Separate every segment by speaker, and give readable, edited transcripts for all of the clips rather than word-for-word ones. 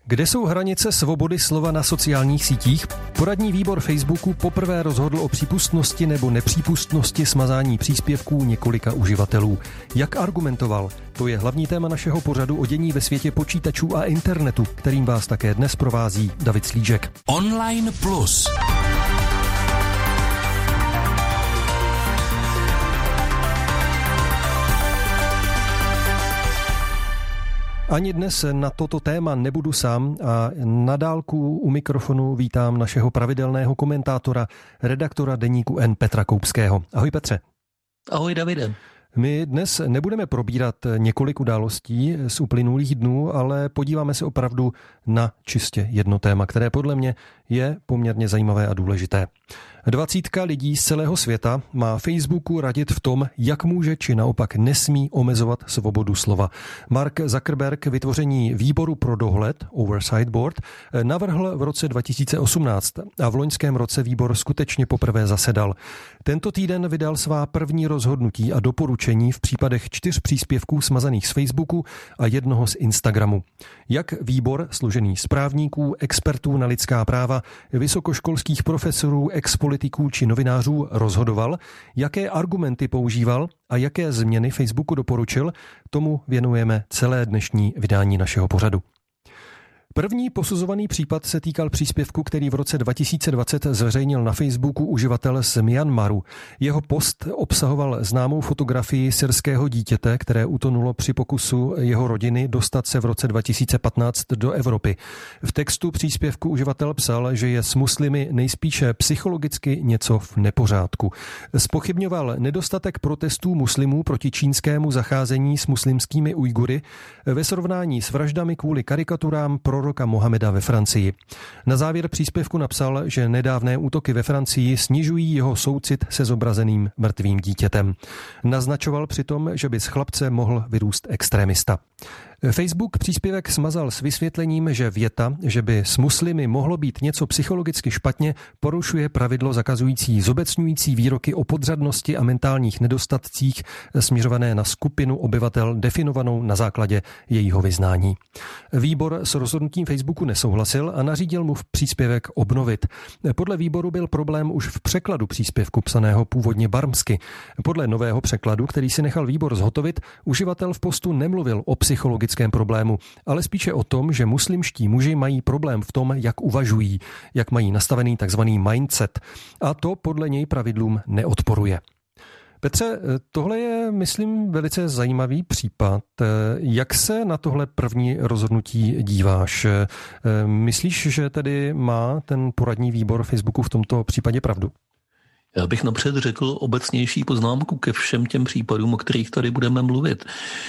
Speaker 1: Kde jsou hranice svobody slova na sociálních sítích? Poradní výbor Facebooku poprvé rozhodl o přípustnosti nebo nepřípustnosti smazání příspěvků několika uživatelů. Jak argumentoval? To je hlavní téma našeho pořadu o dění ve světě počítačů a internetu, kterým vás také dnes provází David Slížek.
Speaker 2: Online Plus.
Speaker 1: Ani dnes na toto téma nebudu sám a na dálku u mikrofonu vítám našeho pravidelného komentátora, redaktora deníku N Petra Koupského. Ahoj Petře.
Speaker 3: Ahoj Davide.
Speaker 1: My dnes nebudeme probírat několik událostí z uplynulých dnů, ale podíváme se opravdu na čistě jedno téma, které podle mě je poměrně zajímavé a důležité. 20 lidí z celého světa má Facebooku radit v tom, jak může či naopak nesmí omezovat svobodu slova. Mark Zuckerberg vytvoření výboru pro dohled, Oversight Board, navrhl v roce 2018 a v loňském roce výbor skutečně poprvé zasedal. Tento týden vydal svá první rozhodnutí a doporučení v případech 4 příspěvků smazaných z Facebooku a jednoho z Instagramu. Jak výbor, složený z právníků, expertů na lidská práva, vysokoškolských profesorů, ex-politiků či novinářů rozhodoval, jaké argumenty používal a jaké změny Facebooku doporučil, tomu věnujeme celé dnešní vydání našeho pořadu. První posuzovaný případ se týkal příspěvku, který v roce 2020 zveřejnil na Facebooku uživatel z Myanmaru. Jeho post obsahoval známou fotografii syrského dítěte, které utonulo při pokusu jeho rodiny dostat se v roce 2015 do Evropy. V textu příspěvku uživatel psal, že je s muslimy nejspíše psychologicky něco v nepořádku. Zpochybňoval nedostatek protestů muslimů proti čínskému zacházení s muslimskými Ujgury ve srovnání s vraždami kvůli karikaturám proroka Mohameda ve Francii. Na závěr příspěvku napsal, že nedávné útoky ve Francii snižují jeho soucit se zobrazeným mrtvým dítětem. Naznačoval přitom, že by z chlapce mohl vyrůst extremista. Facebook příspěvek smazal s vysvětlením, že věta, že by s muslimy mohlo být něco psychologicky špatně, porušuje pravidlo zakazující zobecňující výroky o podřadnosti a mentálních nedostatcích směřované na skupinu obyvatel definovanou na základě jejího vyznání. Výbor s rozhodnutím Facebooku nesouhlasil a nařídil mu příspěvek obnovit. Podle výboru byl problém už v překladu příspěvku psaného původně barmsky. Podle nového překladu, který si nechal výbor zhotovit, uživatel v postu nemluvil o psychologickém problému, ale spíše o tom, že muslimští muži mají problém v tom, jak uvažují, jak mají nastavený takzvaný mindset. A to podle něj pravidlům neodporuje. Petře, tohle je, myslím, velice zajímavý případ. Jak se na tohle první rozhodnutí díváš? Myslíš, že tedy má ten poradní výbor Facebooku v tomto případě pravdu?
Speaker 3: Já bych napřed řekl obecnější poznámku ke všem těm případům, o kterých tady budeme mluvit.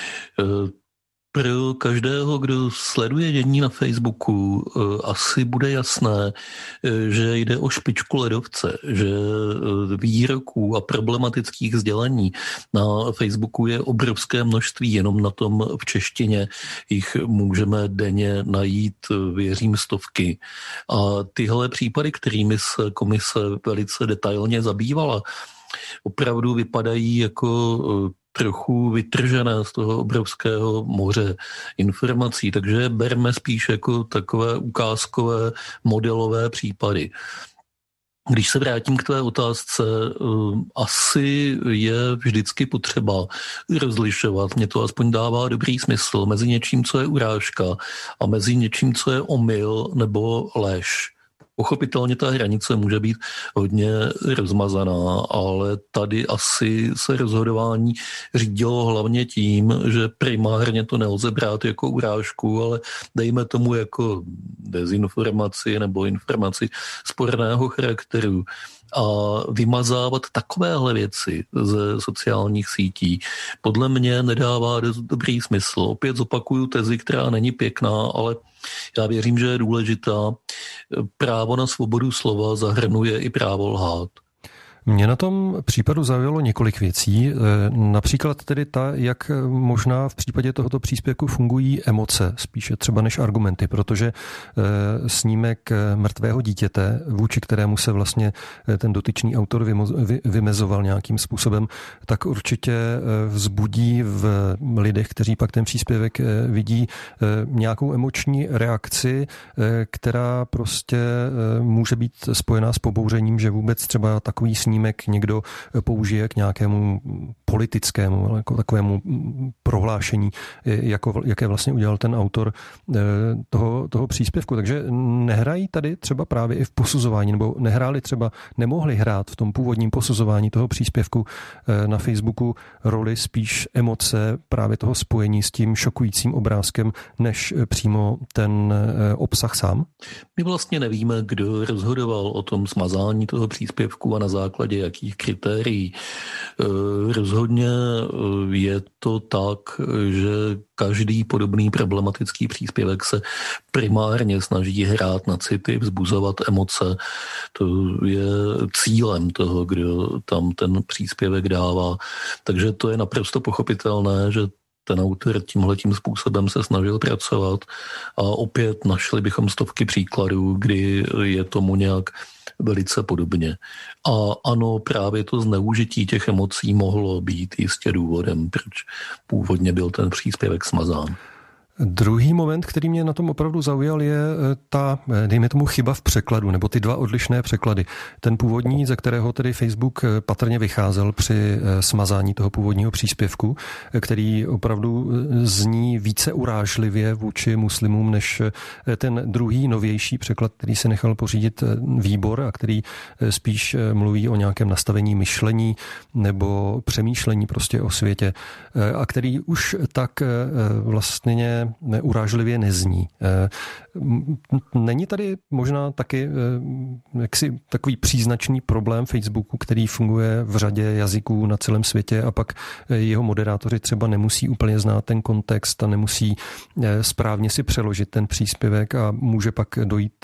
Speaker 3: Pro každého, kdo sleduje dění na Facebooku, asi bude jasné, že jde o špičku ledovce, že výroků a problematických sdělení na Facebooku je obrovské množství, jenom na tom v češtině jich můžeme denně najít, věřím, stovky. A tyhle případy, kterými se komise velice detailně zabývala, opravdu vypadají jako trochu vytržené z toho obrovského moře informací, takže berme spíš jako takové ukázkové modelové případy. Když se vrátím k tvé otázce, asi je vždycky potřeba rozlišovat, mně to aspoň dává dobrý smysl, mezi něčím, co je urážka a mezi něčím, co je omyl nebo lež. Pochopitelně ta hranice může být hodně rozmazaná, ale tady asi se rozhodování řídilo hlavně tím, že primárně to nelze brát jako urážku, ale dejme tomu jako dezinformaci nebo informaci sporného charakteru. A vymazávat takovéhle věci ze sociálních sítí podle mě nedává dobrý smysl. Opět zopakuju tezi, která není pěkná, ale já věřím, že je důležitá. Právo na svobodu slova zahrnuje i právo lhát.
Speaker 1: Mě na tom případu zaujalo několik věcí. Například tedy ta, jak možná v případě tohoto příspěvku fungují emoce, spíše třeba než argumenty, protože snímek mrtvého dítěte, vůči kterému se vlastně ten dotyčný autor vymezoval nějakým způsobem, tak určitě vzbudí v lidech, kteří pak ten příspěvek vidí, nějakou emoční reakci, která prostě může být spojená s pobouřením, že vůbec třeba takový snímek někdo použije k nějakému politickému, jako takovému prohlášení, jaké vlastně udělal ten autor toho příspěvku. Takže nehrají tady třeba právě i v posuzování, nebo nemohli hrát v tom původním posuzování toho příspěvku na Facebooku roli spíš emoce právě toho spojení s tím šokujícím obrázkem, než přímo ten obsah sám?
Speaker 3: My vlastně nevíme, kdo rozhodoval o tom smazání toho příspěvku a na základě jakých kritérií. Rozhodně je to tak, že každý podobný problematický příspěvek se primárně snaží hrát na city, vzbuzovat emoce. To je cílem toho, kdo tam ten příspěvek dává. Takže to je naprosto pochopitelné, že ten autor tímhletím způsobem se snažil pracovat a opět našli bychom stovky příkladů, kdy je tomu nějak velice podobně. A ano, právě to zneužití těch emocí mohlo být jistě důvodem, proč původně byl ten příspěvek smazán.
Speaker 1: Druhý moment, který mě na tom opravdu zaujal, je ta, dejme tomu, chyba v překladu, nebo ty dva odlišné překlady. Ten původní, ze kterého tedy Facebook patrně vycházel při smazání toho původního příspěvku, který opravdu zní více urážlivě vůči muslimům, než ten druhý, novější překlad, který se nechal pořídit výbor a který spíš mluví o nějakém nastavení myšlení nebo přemýšlení prostě o světě a který už tak vlastně urážlivě nezní. Není tady možná taky jaksi takový příznačný problém Facebooku, který funguje v řadě jazyků na celém světě a pak jeho moderátoři třeba nemusí úplně znát ten kontext a nemusí správně si přeložit ten příspěvek a může pak dojít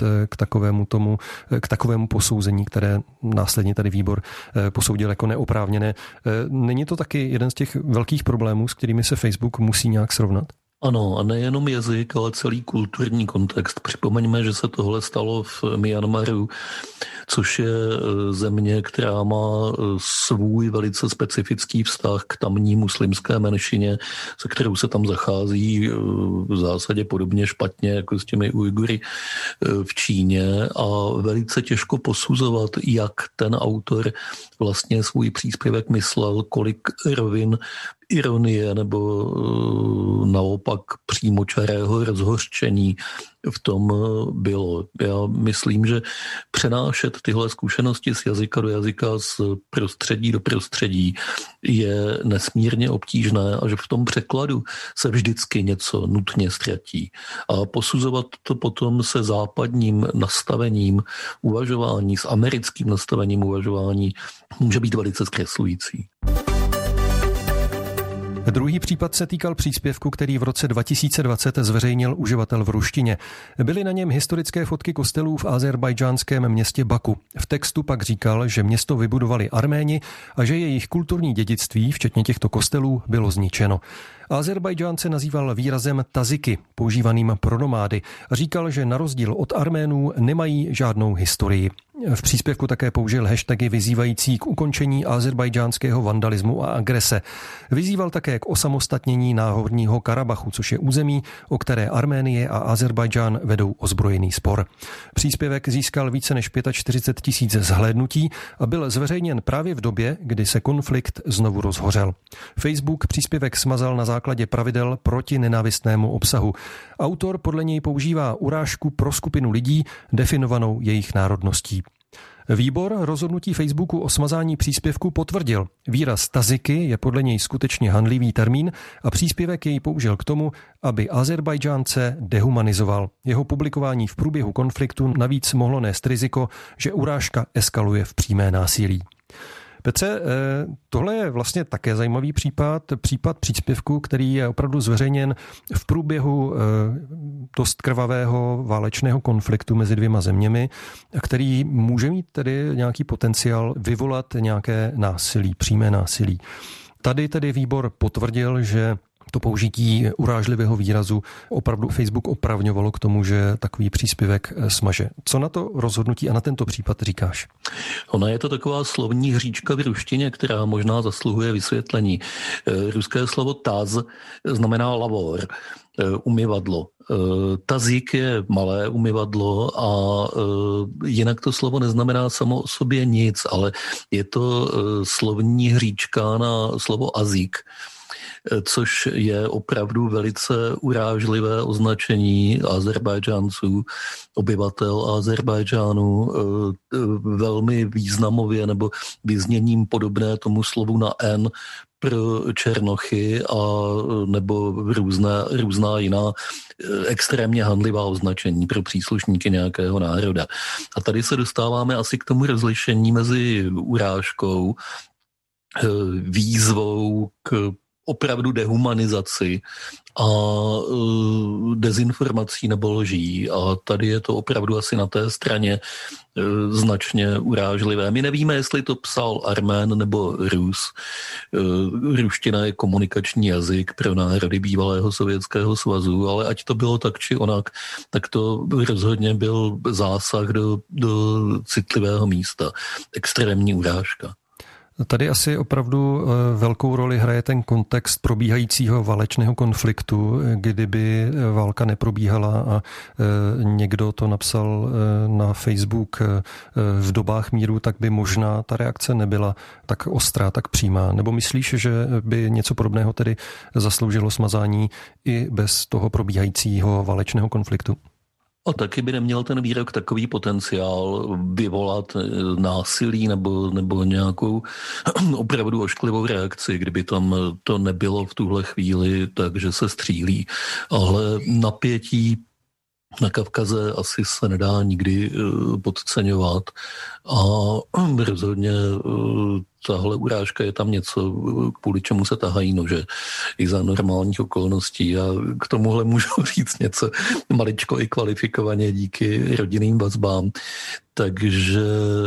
Speaker 1: k takovému posouzení, které následně tady výbor posoudil jako neoprávněné. Není to taky jeden z těch velkých problémů, s kterými se Facebook musí nějak srovnat?
Speaker 3: Ano, a nejenom jazyk, ale celý kulturní kontext. Připomeňme, že se tohle stalo v Myanmaru, což je země, která má svůj velice specifický vztah k tamní muslimské menšině, se kterou se tam zachází v zásadě podobně špatně jako s těmi Ujgury v Číně a velice těžko posuzovat, jak ten autor vlastně svůj příspěvek myslel, kolik rovin ironie nebo naopak přímočarého rozhořčení v tom bylo. Já myslím, že přenášet tyhle zkušenosti z jazyka do jazyka, z prostředí do prostředí je nesmírně obtížné a že v tom překladu se vždycky něco nutně ztratí. A posuzovat to potom se západním nastavením uvažování, s americkým nastavením uvažování může být velice zkreslující.
Speaker 1: Druhý případ se týkal příspěvku, který v roce 2020 zveřejnil uživatel v ruštině. Byly na něm historické fotky kostelů v azerbajdžánském městě Baku. V textu pak říkal, že město vybudovali Arméni a že jejich kulturní dědictví, včetně těchto kostelů, bylo zničeno. Azerbajdžánce nazýval výrazem taziky, používaným pro nomády, a říkal, že na rozdíl od Arménů nemají žádnou historii. V příspěvku také použil hashtagy vyzývající k ukončení azerbajdžánského vandalismu a agrese. Vyzýval také k osamostatnění Náhorního Karabachu, což je území, o které Arménie a Azerbajdžán vedou ozbrojený spor. Příspěvek získal více než 45 000 zhlédnutí a byl zveřejněn právě v době, kdy se konflikt znovu rozhořel. Facebook příspěvek smazal na základě pravidel proti nenávistnému obsahu. Autor podle něj používá urážku pro skupinu lidí definovanou jejich národností. Výbor rozhodnutí Facebooku o smazání příspěvku potvrdil. Výraz taziky je podle něj skutečně hanlivý termín a příspěvek jej použil k tomu, aby Azerbajdžánce dehumanizoval. Jeho publikování v průběhu konfliktu navíc mohlo nést riziko, že urážka eskaluje v přímé násilí. Petře, tohle je vlastně také zajímavý případ příspěvku, který je opravdu zveřejněn v průběhu dost krvavého válečného konfliktu mezi dvěma zeměmi, který může mít tedy nějaký potenciál vyvolat nějaké násilí, přímé násilí. Tady tedy výbor potvrdil, že to použití urážlivého výrazu opravdu Facebook opravňovalo k tomu, že takový příspěvek smaže. Co na to rozhodnutí a na tento případ říkáš?
Speaker 3: Ona je to taková slovní hříčka v ruštině, která možná zasluhuje vysvětlení. Ruské slovo taz znamená lavor, umyvadlo. Tazík je malé umyvadlo a jinak to slovo neznamená samo o sobě nic, ale je to slovní hříčka na slovo azík, což je opravdu velice urážlivé označení Azerbajdžánců, obyvatel Azerbajdžánu, velmi významově nebo vyzněním podobné tomu slovu na N pro černochy a nebo různá jiná extrémně hanlivá označení pro příslušníky nějakého národa. A tady se dostáváme asi k tomu rozlišení mezi urážkou, výzvou k opravdu dehumanizaci a dezinformací nebo lží. A tady je to opravdu asi na té straně značně urážlivé. My nevíme, jestli to psal Armén nebo Rus. Ruština je komunikační jazyk pro národy bývalého Sovětského svazu, ale ať to bylo tak či onak, tak to rozhodně byl zásah do citlivého místa. Extrémní urážka.
Speaker 1: Tady asi opravdu velkou roli hraje ten kontext probíhajícího válečného konfliktu, kdyby válka neprobíhala a někdo to napsal na Facebook v dobách míru, tak by možná ta reakce nebyla tak ostrá, tak přímá. Nebo myslíš, že by něco podobného tedy zasloužilo smazání i bez toho probíhajícího válečného konfliktu?
Speaker 3: A taky by neměl ten výrok takový potenciál vyvolat násilí nebo nějakou opravdu ošklivou reakci, kdyby tam to nebylo v tuhle chvíli, takže se střílí. Ale napětí na Kavkaze asi se nedá nikdy podceňovat a rozhodně tahle urážka je tam něco, kvůli čemu se tahají nože i za normálních okolností. A k tomuhle můžu říct něco maličko i kvalifikovaně díky rodinným vazbám. Takže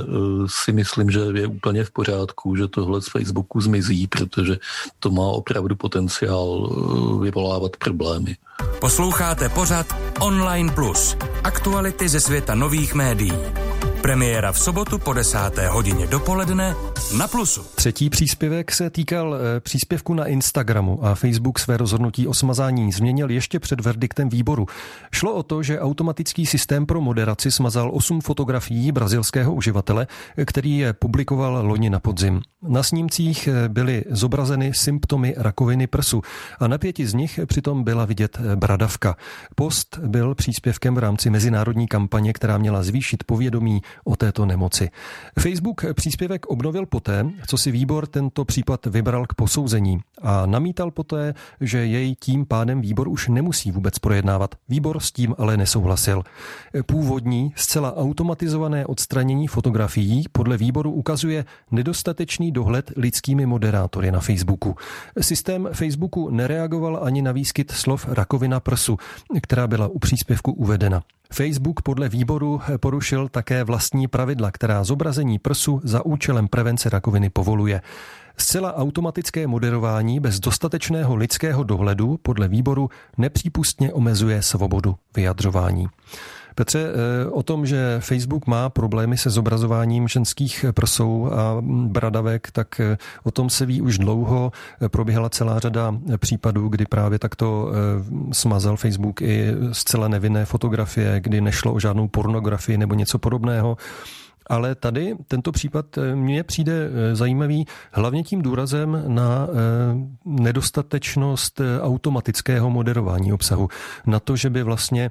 Speaker 3: si myslím, že je úplně v pořádku, že tohle z Facebooku zmizí, protože to má opravdu potenciál vyvolávat problémy.
Speaker 2: Posloucháte pořad Online Plus. Aktuality ze světa nových médií. Premiéra v sobotu po 10. hodině dopoledne na Plusu.
Speaker 1: Třetí příspěvek se týkal příspěvku na Instagramu a Facebook své rozhodnutí o smazání změnil ještě před verdiktem výboru. Šlo o to, že automatický systém pro moderaci smazal 8 fotografií brazilského uživatele, který je publikoval loni na podzim. Na snímcích byly zobrazeny symptomy rakoviny prsu a na 5 z nich přitom byla vidět bradavka. Post byl příspěvkem v rámci mezinárodní kampaně, která měla zvýšit povědomí o této nemoci. Facebook příspěvek obnovil poté, co si výbor tento případ vybral k posouzení a namítal poté, že jej tím pádem výbor už nemusí vůbec projednávat. Výbor s tím ale nesouhlasil. Původní, zcela automatizované odstranění fotografií podle výboru ukazuje nedostatečný dohled lidskými moderátory na Facebooku. Systém Facebooku nereagoval ani na výskyt slov rakovina prsu, která byla u příspěvku uvedena. Facebook podle výboru porušil také vlastní pravidla, která zobrazení prsu za účelem prevence rakoviny povoluje. Zcela automatické moderování bez dostatečného lidského dohledu podle výboru nepřípustně omezuje svobodu vyjadřování. Petře, o tom, že Facebook má problémy se zobrazováním ženských prsou a bradavek, tak o tom se ví už dlouho. Probíhala celá řada případů, kdy právě takto smazal Facebook i zcela nevinné fotografie, kdy nešlo o žádnou pornografii nebo něco podobného. Ale tady tento případ mně přijde zajímavý hlavně tím důrazem na nedostatečnost automatického moderování obsahu. Na to, že by vlastně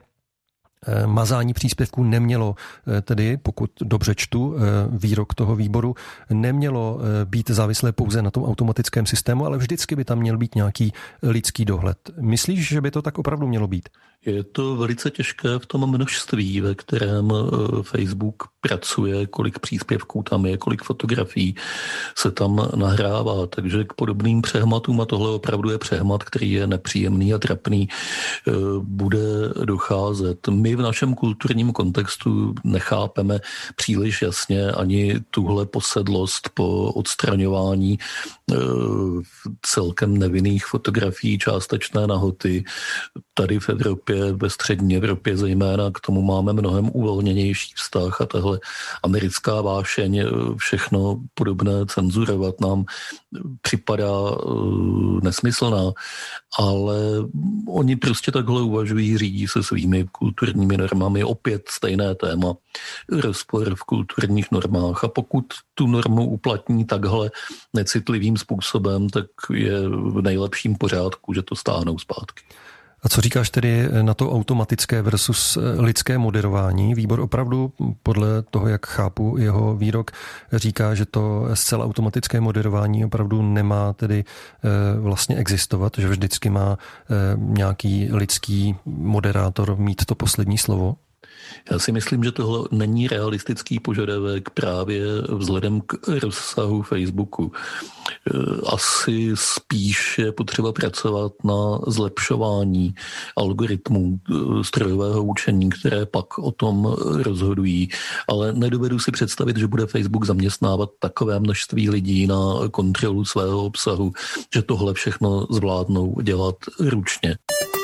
Speaker 1: mazání příspěvků nemělo, tedy pokud dobře čtu výrok toho výboru, nemělo být závislé pouze na tom automatickém systému, ale vždycky by tam měl být nějaký lidský dohled. Myslíš, že by to tak opravdu mělo být?
Speaker 3: Je to velice těžké v tom množství, ve kterém Facebook pracuje, kolik příspěvků tam je, kolik fotografií se tam nahrává, takže k podobným přehmatům, a tohle opravdu je přehmat, který je nepříjemný a trapný, bude docházet. My v našem kulturním kontextu nechápeme příliš jasně ani tuhle posedlost po odstraňování celkem nevinných fotografií částečné nahoty. Tady v Evropě, ve střední Evropě zejména, k tomu máme mnohem uvolněnější vztah a tahle americká vášeň všechno podobné cenzurovat nám připadá nesmyslná, ale oni prostě takhle uvažují, řídí se svými kulturními normami, opět stejné téma, rozpor v kulturních normách, a pokud tu normu uplatní takhle necitlivým způsobem, tak je v nejlepším pořádku, že to stáhnou zpátky.
Speaker 1: A co říkáš tedy na to automatické versus lidské moderování? Výbor opravdu, podle toho, jak chápu jeho výrok, říká, že to zcela automatické moderování opravdu nemá tedy vlastně existovat, že vždycky má nějaký lidský moderátor mít to poslední slovo?
Speaker 3: Já si myslím, že tohle není realistický požadavek právě vzhledem k rozsahu Facebooku. Asi spíš je potřeba pracovat na zlepšování algoritmů strojového učení, které pak o tom rozhodují, ale nedovedu si představit, že bude Facebook zaměstnávat takové množství lidí na kontrolu svého obsahu, že tohle všechno zvládnou dělat ručně.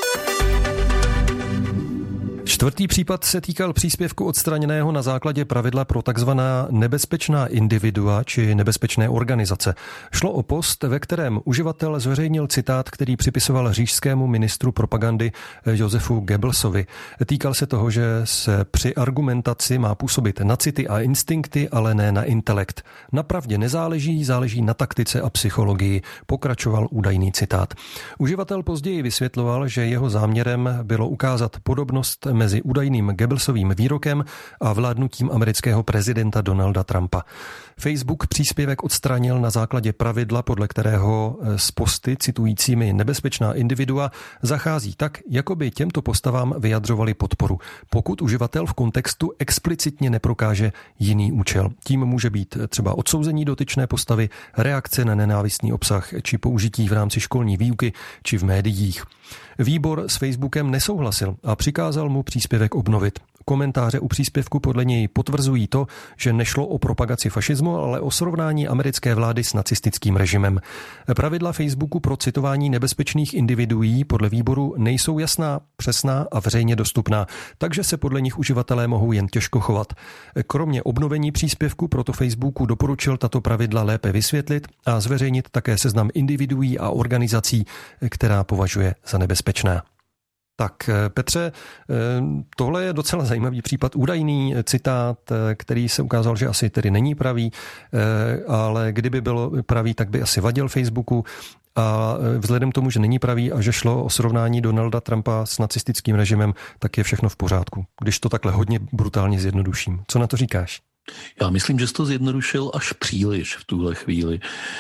Speaker 1: Čtvrtý případ se týkal příspěvku odstraněného na základě pravidla pro takzvaná nebezpečná individua či nebezpečné organizace. Šlo o post, ve kterém uživatel zveřejnil citát, který připisoval říšskému ministru propagandy Josefu Goebbelsovi. Týkal se toho, že se při argumentaci má působit na city a instinkty, ale ne na intelekt. Na pravdě nezáleží, záleží na taktice a psychologii, pokračoval údajný citát. Uživatel později vysvětloval, že jeho záměrem bylo ukázat podobnost mezi údajným Goebbelsovým výrokem a vládnutím amerického prezidenta Donalda Trumpa. Facebook příspěvek odstranil na základě pravidla, podle kterého z posty citujícími nebezpečná individua zachází tak, jako by těmto postavám vyjadřovali podporu, pokud uživatel v kontextu explicitně neprokáže jiný účel. Tím může být třeba odsouzení dotyčné postavy, reakce na nenávistný obsah či použití v rámci školní výuky či v médiích. Výbor s Facebookem nesouhlasil a přikázal mu příspěvek obnovit. Komentáře u příspěvku podle něj potvrzují to, že nešlo o propagaci fašismu, ale o srovnání americké vlády s nacistickým režimem. Pravidla Facebooku pro citování nebezpečných individuí podle výboru nejsou jasná, přesná a veřejně dostupná, takže se podle nich uživatelé mohou jen těžko chovat. Kromě obnovení příspěvku proto Facebooku doporučil tato pravidla lépe vysvětlit a zveřejnit také seznam individuí a organizací, která považuje za nebezpečná. Tak Petře, tohle je docela zajímavý případ, údajný citát, který se ukázal, že asi tedy není pravý, ale kdyby bylo pravý, tak by asi vadil Facebooku. A vzhledem k tomu, že není pravý a že šlo o srovnání Donalda Trumpa s nacistickým režimem, tak je všechno v pořádku, když to takhle hodně brutálně zjednoduším. Co na to říkáš?
Speaker 3: Já myslím, že jsi to zjednodušil až příliš v tuhle chvíli.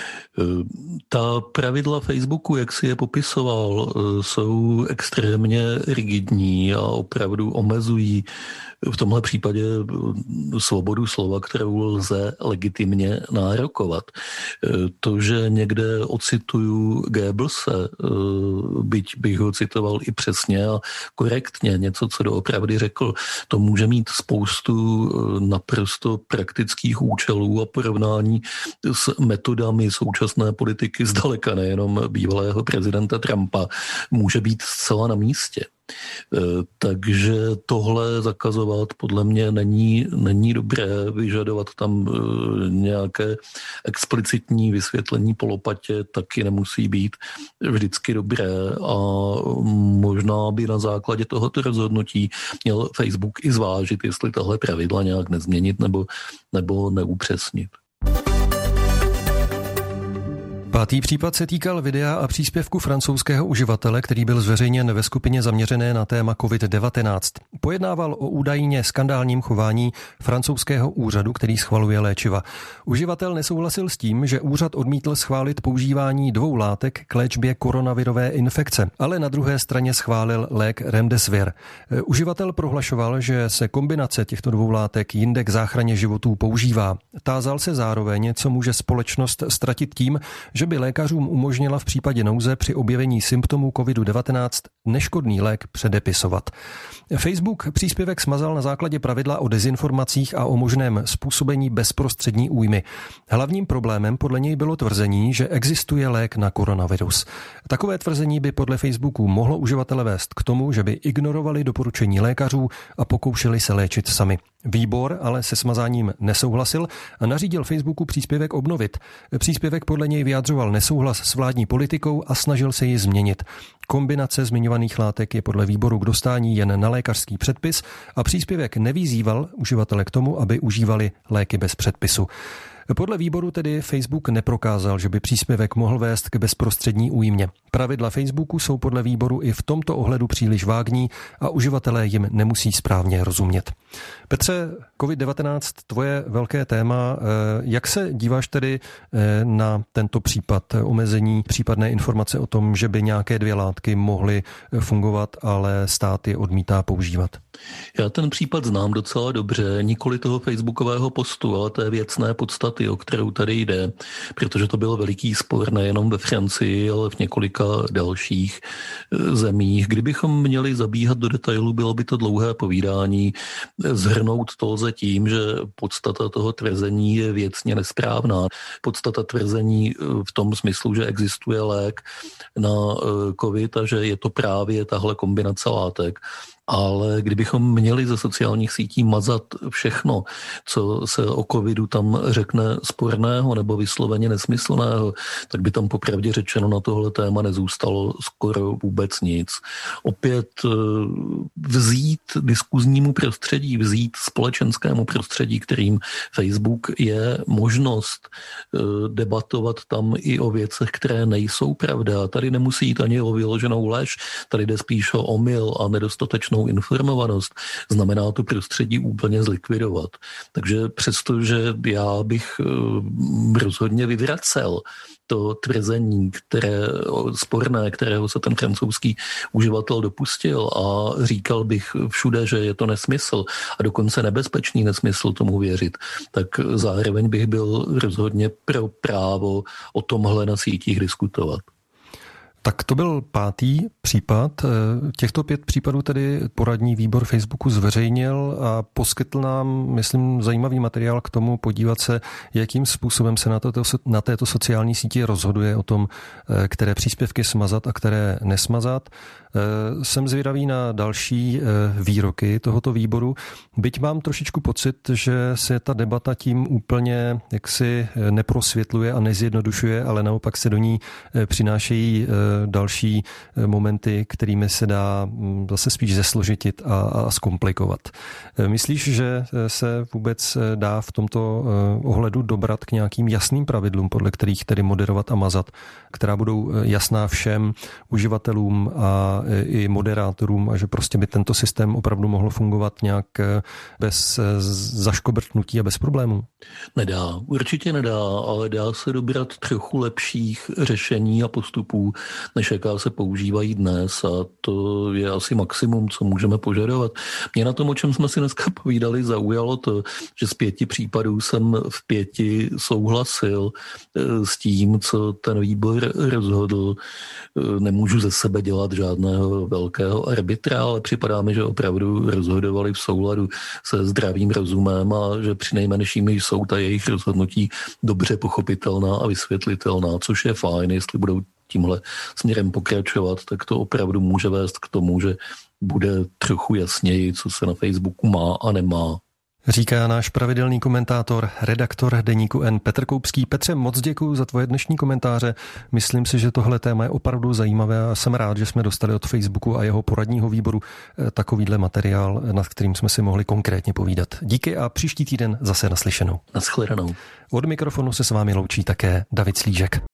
Speaker 3: Ta pravidla Facebooku, jak si je popisoval, jsou extrémně rigidní a opravdu omezují v tomhle případě svobodu slova, kterou lze legitimně nárokovat. To, že někde ocituju Goebbelse, byť bych ho citoval i přesně a korektně, něco, co doopravdy řekl, to může mít spoustu naprosto praktických účelů a porovnání s metodami současné politiky zdaleka, nejenom bývalého prezidenta Trumpa, může být zcela na místě. Takže tohle zakazovat podle mě není dobré, vyžadovat tam nějaké explicitní vysvětlení po lopatě taky nemusí být vždycky dobré a možná by na základě tohoto rozhodnutí měl Facebook i zvážit, jestli tahle pravidla nějak nezměnit nebo neupřesnit.
Speaker 1: Pátý případ se týkal videa a příspěvku francouzského uživatele, který byl zveřejněn ve skupině zaměřené na téma COVID-19. Pojednával o údajně skandálním chování francouzského úřadu, který schvaluje léčiva. Uživatel nesouhlasil s tím, že úřad odmítl schválit používání 2 látek k léčbě koronavirové infekce, ale na druhé straně schválil lék Remdesivir. Uživatel prohlašoval, že se kombinace těchto 2 látek jinde k záchraně životů používá. Tázal se zároveň, co může společnost ztratit tím, že by lékařům umožnila v případě nouze při objevení symptomů COVID-19 neškodný lék předepisovat. Facebook příspěvek smazal na základě pravidla o dezinformacích a o možném způsobení bezprostřední újmy. Hlavním problémem podle něj bylo tvrzení, že existuje lék na koronavirus. Takové tvrzení by podle Facebooku mohlo uživatele vést k tomu, že by ignorovali doporučení lékařů a pokoušeli se léčit sami. Výbor ale se smazáním nesouhlasil a nařídil Facebooku příspěvek obnovit. Příspěvek podle něj vyjadřoval nesouhlas s vládní politikou a snažil se ji změnit. Kombinace zmiňovaných látek je podle výboru k dostání jen na lékařský předpis a příspěvek nevyzýval uživatele k tomu, aby užívali léky bez předpisu. Podle výboru tedy Facebook neprokázal, že by příspěvek mohl vést k bezprostřední újmě. Pravidla Facebooku jsou podle výboru i v tomto ohledu příliš vágní a uživatelé jim nemusí správně rozumět. Petře, COVID-19, tvoje velké téma. Jak se díváš tedy na tento případ omezení, případné informace o tom, že by nějaké 2 látky mohly fungovat, ale stát je odmítá používat?
Speaker 3: Já ten případ znám docela dobře, nikoli toho facebookového postu, ale té věcné podstaty, o kterou tady jde, protože to byl veliký spor nejenom ve Francii, ale v několika dalších zemích. Kdybychom měli zabíhat do detailu, bylo by to dlouhé povídání. Zhrnout to lze tím, že podstata toho tvrzení je věcně nesprávná. Podstata tvrzení v tom smyslu, že existuje lék na COVID a že je to právě tahle kombinace látek. Ale kdybychom měli ze sociálních sítí mazat všechno, co se o covidu tam řekne sporného nebo vysloveně nesmyslného, tak by tam popravdě řečeno na tohle téma nezůstalo skoro vůbec nic. Opět vzít diskuznímu prostředí, vzít společenskému prostředí, kterým Facebook je, možnost debatovat tam i o věcech, které nejsou pravda. Tady nemusí jít ani o vyloženou lež, tady jde spíš o omyl a nedostatečnou informovanost, znamená to prostředí úplně zlikvidovat. Takže přestože já bych rozhodně vyvracel to tvrzení, sporné, kterého se ten francouzský uživatel dopustil a říkal bych všude, že je to nesmysl a dokonce nebezpečný nesmysl tomu věřit, tak zároveň bych byl rozhodně pro právo o tomhle na sítích diskutovat.
Speaker 1: Tak to byl 5. případ. Těchto 5 případů tedy poradní výbor Facebooku zveřejnil a poskytl nám, myslím, zajímavý materiál k tomu podívat se, jakým způsobem se na této sociální síti rozhoduje o tom, které příspěvky smazat a které nesmazat. Jsem zvědavý na další výroky tohoto výboru. Byť mám trošičku pocit, že se ta debata tím úplně jaksi neprosvětluje a nezjednodušuje, ale naopak se do ní přinášejí další momenty, kterými se dá zase spíš zesložitit a zkomplikovat. Myslíš, že se vůbec dá v tomto ohledu dobrat k nějakým jasným pravidlům, podle kterých tedy moderovat a mazat, která budou jasná všem uživatelům a i moderátorům a že prostě by tento systém opravdu mohl fungovat nějak bez zaškobrtnutí a bez problémů?
Speaker 3: Nedá, určitě nedá, ale dá se dobrat trochu lepších řešení a postupů, než jaká se používají dnes, a to je asi maximum, co můžeme požadovat. Mě na tom, o čem jsme si dneska povídali, zaujalo to, že z 5 případů jsem v 5 souhlasil s tím, co ten výbor rozhodl. Nemůžu ze sebe dělat žádného velkého arbitra, ale připadá mi, že opravdu rozhodovali v souladu se zdravým rozumem a že přinejmenším jsou ta jejich rozhodnutí dobře pochopitelná a vysvětlitelná, což je fajn. Jestli budou tímhle směrem pokračovat, tak to opravdu může vést k tomu, že bude trochu jasněji, co se na Facebooku má a nemá.
Speaker 1: Říká náš pravidelný komentátor, redaktor Deníku N Petr Koupský. Petře, moc děkuji za tvoje dnešní komentáře. Myslím si, že tohle téma je opravdu zajímavé a jsem rád, že jsme dostali od Facebooku a jeho poradního výboru takovýhle materiál, nad kterým jsme si mohli konkrétně povídat. Díky a příští týden zase naslyšenou.
Speaker 3: Naschledanou.
Speaker 1: Od mikrofonu se s vámi loučí také David Slížek.